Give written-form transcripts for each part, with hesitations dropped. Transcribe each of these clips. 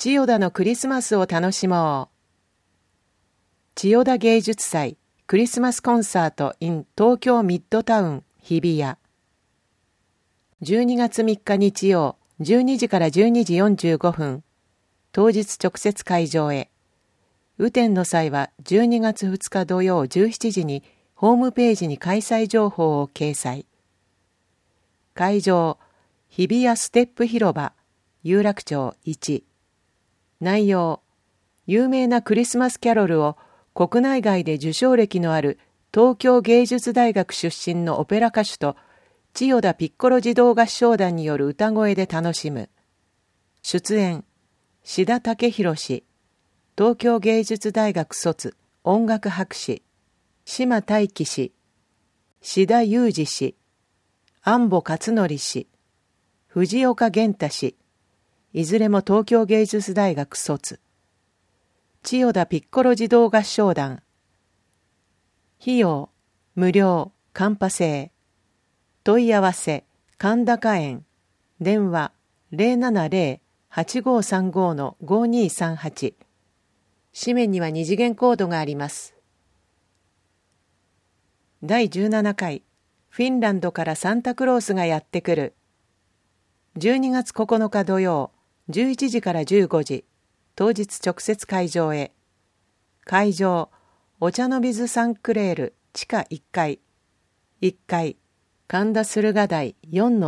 千代田のクリスマスを楽しもう。千代田芸術祭クリスマスコンサート in 東京ミッドタウン日比谷。12月3日日曜12時から12時45分。当日直接会場へ。雨天の際は12月2日土曜17時にホームページに開催情報を掲載。会場、日比谷ステップ広場、有楽町1。内容、有名なクリスマスキャロルを国内外で受賞歴のある東京芸術大学出身のオペラ歌手と千代田ピッコロ児童合唱団による歌声で楽しむ。出演、志田武宏氏、東京芸術大学卒、音楽博士、島大輝氏、志田裕二氏、安保勝則氏、藤岡源太氏、いずれも東京芸術大学卒。千代田ピッコロ児童合唱団。費用、無料、カンパ制。問い合わせ、神高園。電話、070-8535-5238。紙面には二次元コードがあります。第17回、フィンランドからサンタクロースがやってくる。12月9日土曜、11時から15時。当日直接会場へ。会場、お茶の水サンクレール地下1階。1階、神田駿河台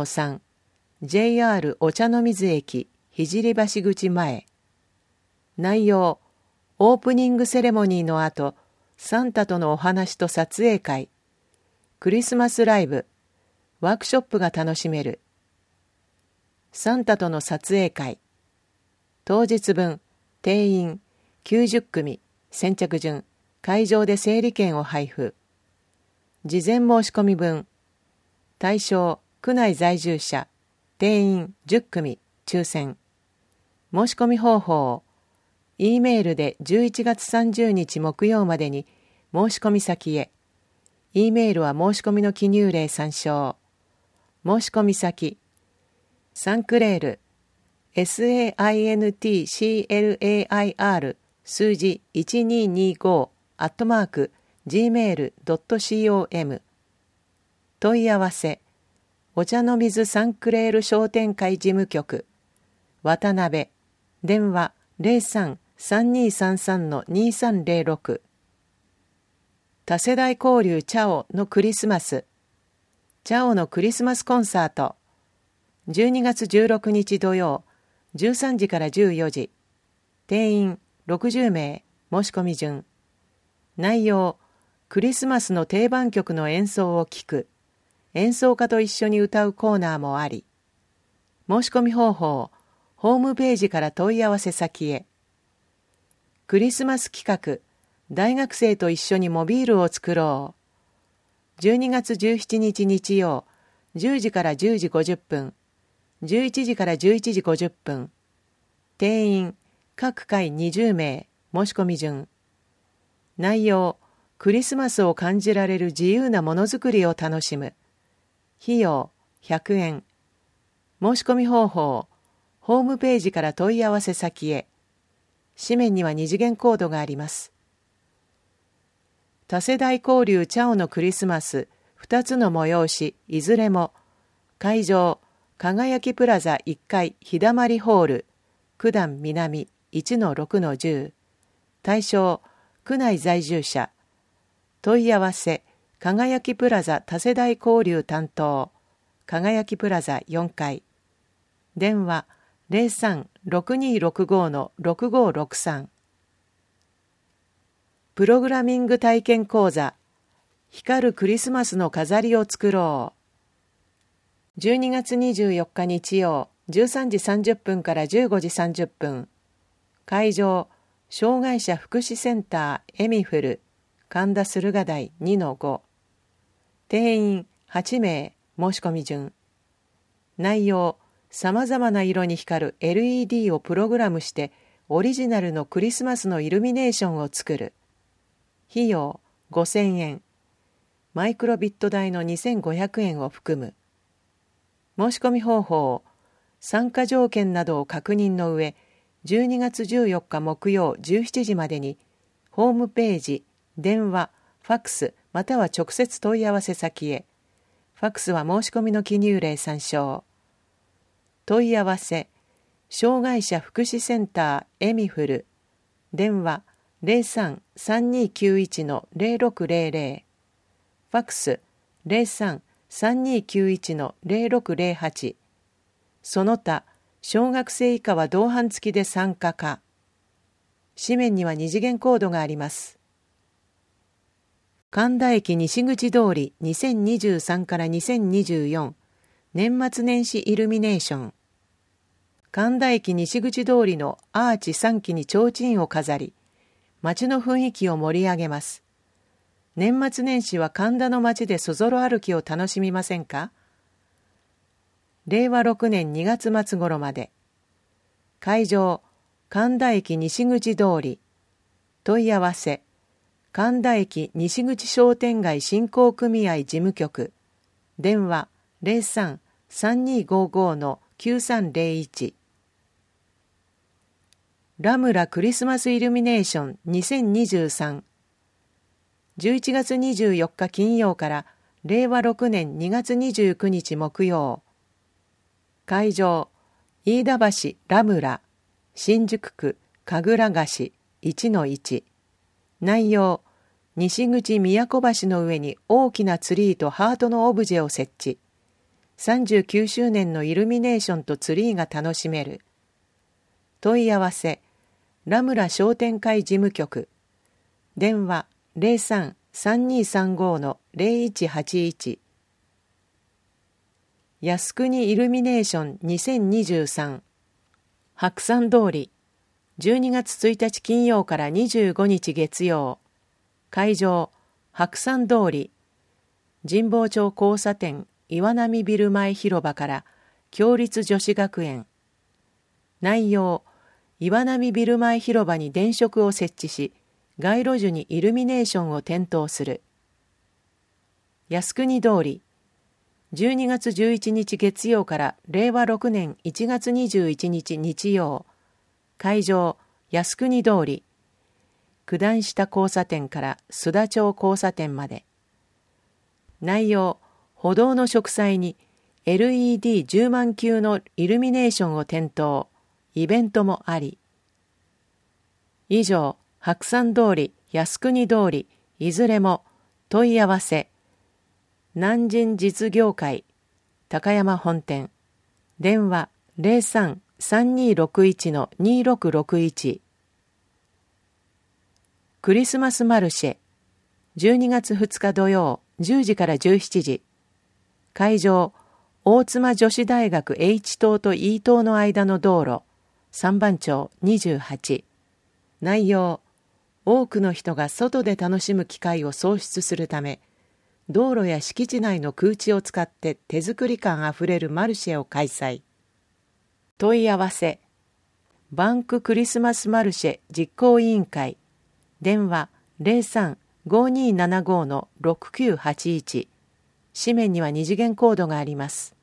4-3。JR お茶の水駅、聖橋口前。内容、オープニングセレモニーの後、サンタとのお話と撮影会。クリスマスライブ、ワークショップが楽しめる。サンタとの撮影会。当日分、定員90組、先着順、会場で整理券を配布。事前申し込み分、対象、区内在住者、定員10組、抽選。申し込み方法、E メールで11月30日木曜までに申し込み先へ。E メールは申し込みの記入例参照。申し込み先、サンクレール、SAINTCLAIR 数字1225@gmail.com 問い合わせお茶の水サンクレール商店会事務局渡辺電話03-3233-2306多世代交流チャオのクリスマスチャオのクリスマスコンサート12月16日土曜13時から14時。定員60名。申し込み順。内容、クリスマスの定番曲の演奏を聴く。演奏家と一緒に歌うコーナーもあり。申し込み方法、ホームページから問い合わせ先へ。クリスマス企画、大学生と一緒にモビールを作ろう。12月17日日曜、10時から10時50分。11時から11時50分。定員、各回20名。申し込み順。内容、クリスマスを感じられる自由なものづくりを楽しむ。費用、100円。申し込み方法、ホームページから問い合わせ先へ。紙面には二次元コードがあります。多世代交流チャオのクリスマス、2つの催し、いずれも、会場、輝きプラザ1階日だまりホール九段南 1-6-10 対象区内在住者問い合わせ輝きプラザ多世代交流担当輝きプラザ4階電話03-6265-6563プログラミング体験講座光るクリスマスの飾りを作ろう12月24日日曜13時30分から15時30分会場障害者福祉センターエミフル神田駿河台 2-5 定員8名申し込み順内容さまざまな色に光る LED をプログラムしてオリジナルのクリスマスのイルミネーションを作る費用5000円マイクロビット代の2500円を含む申し込み方法、参加条件などを確認の上、 12月14日木曜17時までに、ホームページ、電話、ファックスまたは直接問い合わせ先へ。ファックスは申し込みの記入例参照。問い合わせ、障害者福祉センターエミフル、電話 03-3291-0600、ファックス 03-3291-0608、その他、小学生以下は同伴付きで参加か。紙面には二次元コードがあります。神田駅西口通り2023から2024年末年始イルミネーション。神田駅西口通りのアーチ3基に提灯を飾り、街の雰囲気を盛り上げます。年末年始は神田の街でそぞろ歩きを楽しみませんか？令和6年2月末頃まで。会場、神田駅西口通り。問い合わせ、神田駅西口商店街振興組合事務局。電話03-3255-9301。ラムラクリスマスイルミネーション2023。11月24日金曜から令和6年2月29日木曜。会場、飯田橋ラムラ、新宿区神楽菓子 1-1。内容、西口宮古橋の上に大きなツリーとハートのオブジェを設置。39周年のイルミネーションとツリーが楽しめる。問い合わせ、ラムラ商店会事務局。電話03-3235-0181。靖国イルミネーション2023。白山通り、12月1日金曜から25日月曜。会場、白山通り、神保町交差点岩波ビル前広場から共立女子学園。内容、岩波ビル前広場に電飾を設置し、街路樹にイルミネーションを点灯する。靖国通り、12月11日月曜から令和6年1月21日日曜。会場、靖国通り。九段下交差点から須田町交差点まで。内容、歩道の植栽に LED10 万球のイルミネーションを点灯。イベントもあり。以上、白山通り、靖国通り、いずれも問い合わせ。南神実業会高山本店。電話03-3261-2661。クリスマスマルシェ。12月2日土曜10時から17時。会場、大妻女子大学 H 棟と E 棟の間の道路。3番町28。内容、多くの人が外で楽しむ機会を創出するため、道路や敷地内の空地を使って手作り感あふれるマルシェを開催。問い合わせ、バンククリスマスマルシェ実行委員会。電話03-5275-6981。紙面には二次元コードがあります。